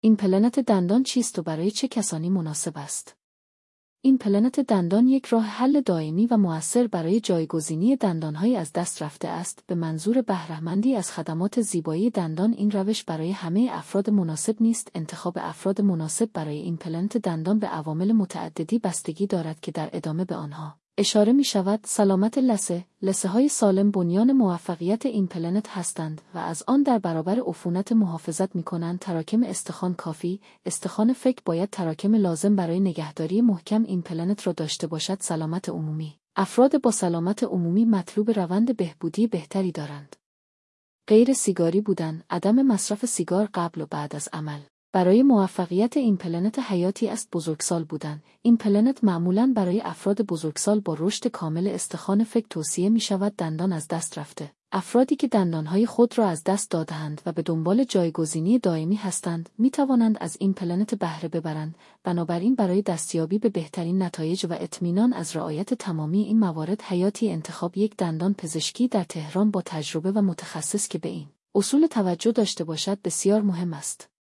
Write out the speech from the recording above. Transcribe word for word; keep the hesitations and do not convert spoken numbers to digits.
ایمپلنت دندان چیست و برای چه کسانی مناسب است؟ ایمپلنت دندان یک راه حل دائمی و مؤثر برای جایگزینی دندانهای از دست رفته است. به منظور بهره‌مندی از خدمات زیبایی دندان این روش برای همه افراد مناسب نیست. انتخاب افراد مناسب برای ایمپلنت دندان به عوامل متعددی بستگی دارد که در ادامه به آنها اشاره می شود. سلامت لثه، لثه های سالم بنیان موفقیت ایمپلنت هستند و از آن در برابر عفونت محافظت می کنند. تراکم استخوان کافی، استخوان فک باید تراکم لازم برای نگهداری محکم ایمپلنت را داشته باشد. سلامت عمومی، افراد با سلامت عمومی مطلوب روند بهبودی بهتری دارند. غیر سیگاری بودن، عدم مصرف سیگار قبل و بعد از عمل برای موفقیت ایمپلنت حیاتی است. بزرگسال بودن، ایمپلنت معمولاً برای افراد بزرگسال با رشد کامل استخوان فک توصیه می شود. دندان از دست رفته، افرادی که دندانهای خود را از دست داده‌اند و به دنبال جایگزینی دائمی هستند، می توانند از ایمپلنت بهره ببرند. بنابراین برای دستیابی به بهترین نتایج و اطمینان از رعایت تمامی این موارد حیاتی انتخاب یک دندان پزشکی در تهران با تجربه و متخصص که به این اصول توجه داشته باشد بسیار مهم است.